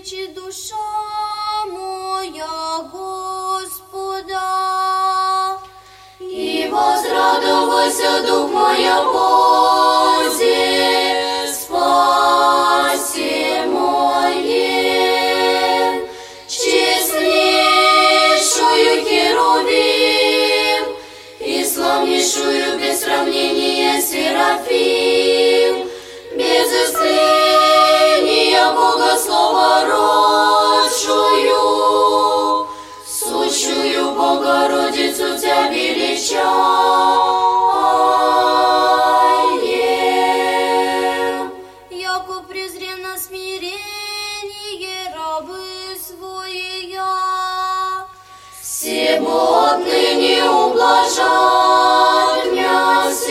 величит душа моя Господа. И возрадовался дух моя Бозе, спаси моем, честнейшую херувим и славнейшую без сравнения серафим, без истления Бога слова родшую, сущую Богородицу Тебя величаем. Яко презренно смирение рабы своя, Сего отныне ублажать мя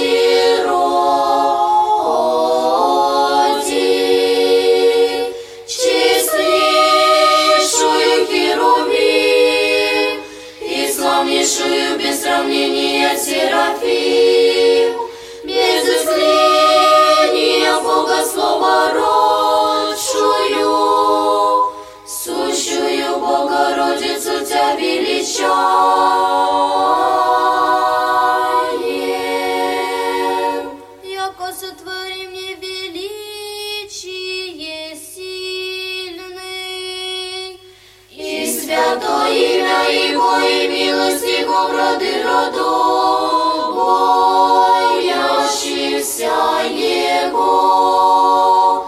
сироти, честнейшую херувим и славнейшую без сравнения серафим, без истления Бога слова родшую, сущую Богородицу Тебя величаем. яко сотвори мне величие сильный, И святое имя Его и милость Его в роды родов, боящихся Его,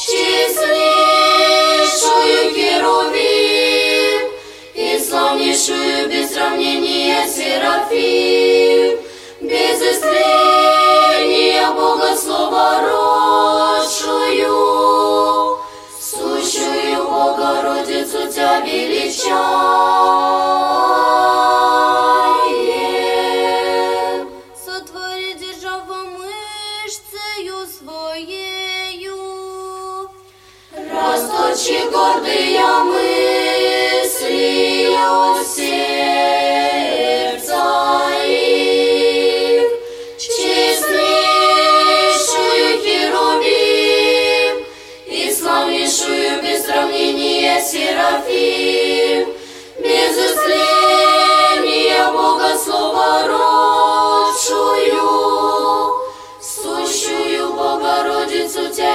честнейшую херувим и славнейшую без сравнения серафим, без истления Бога слова родшую, сущую Богородицу Тебя величаем. сотвори держава мышцею своею, Расточи гордые мысли сердца их, честнейшую херувим и славнейшую без сравнения серафим, без истления Бога слова родшую, сущую Богородицу Тебя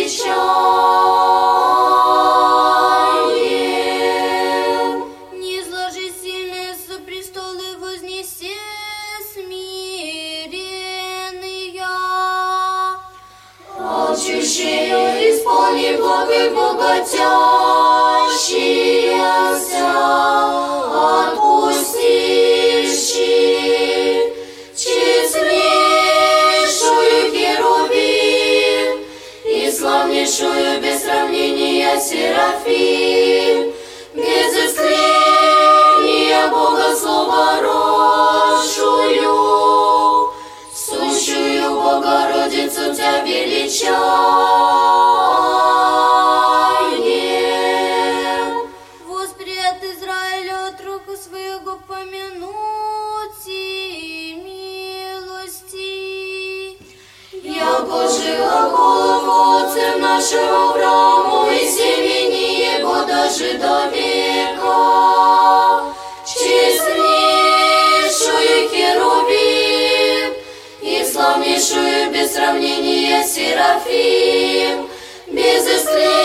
величаем. не изложи сильные со престолы вознесе смиренные. Алчущие исполни благо богатящиеся, отпустивши, честнейшую херувим и славнейшую без сравнения серафим, без истления Бога слова родшую, сущую Богородицу Тебя величаем. Восприят Израиля от руку своего помянуть и милости. Яко жила голову отцев нашего Аврааму и семени его даже до века, честнейшую херувим и славнейшую без сравнения серафим, без истления